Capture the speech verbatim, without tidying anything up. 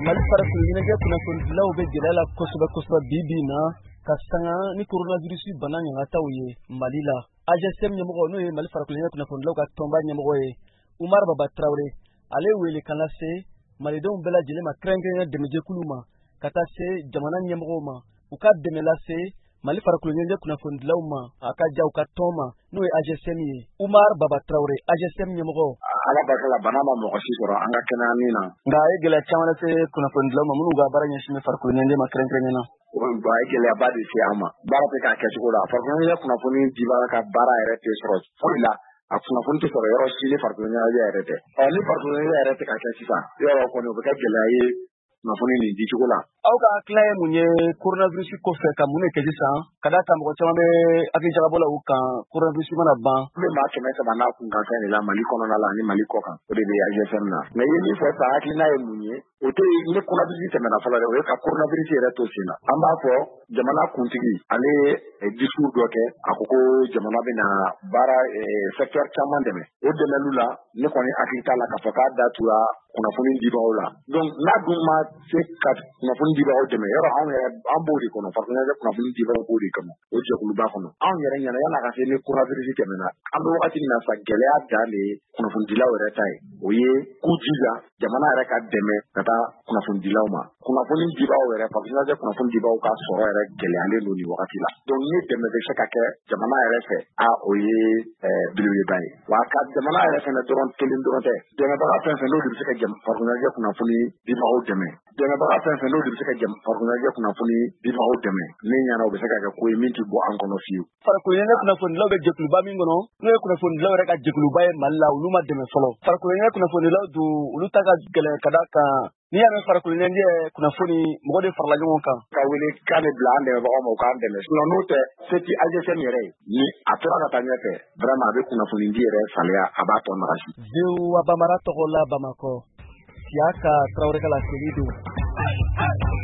Mali farafin ɲɛnajɛ kunnafonidilaw bɛ gɛlɛya la kosɛbɛ kosɛbɛ bi bi in na ka sanga ni coronavirus bana ɲangataw ye Mali la. A G S M ɲɛmɔgɔ n'o ye Mali farafin ɲɛnajɛ kunnafonidilaw ka tɔnba ɲɛmɔgɔ ye Umar Baba Traoré, ale wele kan lase malidenw bɛɛ lajɛlen ma kɛrɛnkɛrɛnnenya dɛmɛjɛkulu ma ka taa se jamana ɲɛmɔgɔw ma u ka dɛmɛ lase Mali farafin ɲɛnajɛ kunnafonidilaw ma a ka ja u ka tɔn ma n'o ye A G S M ye. Umar Baba Traoré, A G S M ɲɛmɔgɔ. Ala barika la bana ma mɔgɔ si sɔrɔ an ka kɛnɛya min na. Nka a ye gɛlɛya caman lase kunnafonidilaw ma minnu ka baara ɲɛsin bɛ farikolo ɲɛnajɛ ma kɛrɛnkɛrɛnnen na. O ye gɛlɛyaba de se an ma. Baara tɛ k'a kɛcogo la. Farikolo ɲɛnajɛ kunnafoni dibaga ka baara yɛrɛ tɛ sɔrɔ foyi la. A kunnafoni tɛ sɔrɔ yɔrɔ si ni farikolo ɲɛnajɛ yɛrɛ tɛ. Ɔ ni farikolo ɲɛnajɛ yɛrɛ tɛ ka kɛ sisan, yɔrɔ kɔni o bɛ kɛ gɛlɛya ye kunnafoni nin dicogo la. Aw ka hakilina ye mun ye coronavirus kɔfɛ ka mun de kɛ sisan ka d'a kan mɔgɔ caman bɛ hakili jagabɔ la u kan coronavirus mana ban. N bɛ maa kɛmɛ saba n'a kun kan fɛn de la Mali kɔnɔna la ani Mali kɔ kan. O de bɛ A G S M na. Mais i ye min fɔ sa hakilina ye mun ye? O tɛ ni coronavirus tɛmɛna fɔlɔ dɛ, o ye ka coronavirus yɛrɛ to sen na. An b'a fɔ jamana kuntigi ale ye discours dɔ kɛ a ko ko jamana bɛna baara secteur caman dɛmɛ. O dɛmɛlu la ne kɔni hakili t'a la k'a fɔ k'a da tura kunnafoni dibagaw la. Donc n'a dun ma se ka kunnafoni dibagaw dɛmɛ, yɔrɔ anw yɛrɛ an b'o de kɔnɔ, farikolo ɲɛnajɛ kunnafoni dibagaw b'o de kɔnɔ, o jɛkuluba kɔnɔ. Anw yɛrɛ ɲɛna yan'a ka se ni coronavirus tɛmɛna, an bɛ wagati min na sa gɛlɛya dan de ye kunnafonidilaw yɛrɛ ta ye. O ye k'u jija jamana yɛrɛ ka dɛmɛ ka taa kunnafonidilaw ma. Kunnafoni dibagaw yɛrɛ, farikolo ɲɛnajɛ kunnafoni dibagaw ka sɔrɔ yɛrɛ gɛlɛyalen don nin wagati la. Donc ni dɛmɛ bɛ se ka kɛ jamana yɛrɛ fɛ, a o ye belebeleba ye. Wa ka jamana yɛrɛ fɛnɛ dɔrɔn kelen dɔrɔn tɛ. Dɛmɛbaga fɛn fɛn n'o de bɛ se ka farikolo ɲɛnajɛ kunnafoni dibagaw dɛmɛ. Dɛmɛbaga fɛn fɛn n'o de bɛ se ka farikolo ɲɛnajɛ kunnafoni dibagaw dɛmɛ. Ne ɲɛna o bɛ se ka kɛ ko ye min tɛ bɔ an kɔnɔ fiyewu. Farikolo ɲɛnajɛ kunnafonidilaw bɛ jɛkuluba min kɔnɔ n'o ye kunnafonidilaw yɛrɛ ka jɛkuluba ye Mali la olu ma dɛmɛ fɔlɔ. Farikolo ɲɛnajɛ kunnafonidilaw dun olu ta ka gɛlɛn ka d'a kan n'i y'a mɛn farikolo ɲɛnajɛ kunnafoni mɔgɔ de farala ɲɔgɔn kan. Ka wele kan de bila an dɛmɛbagaw ma u k'an dɛmɛ. Sinon n'o tɛ se ti A G S M yɛrɛ ye ni a tora ka taa ɲɛfɛ vraiment a bɛ kunnafoni di yɛrɛ saliya a b'a tɔ nagasi. Zewu Abamara tɔgɔ la Bamakɔ. Siaka Traoré ka laseli don.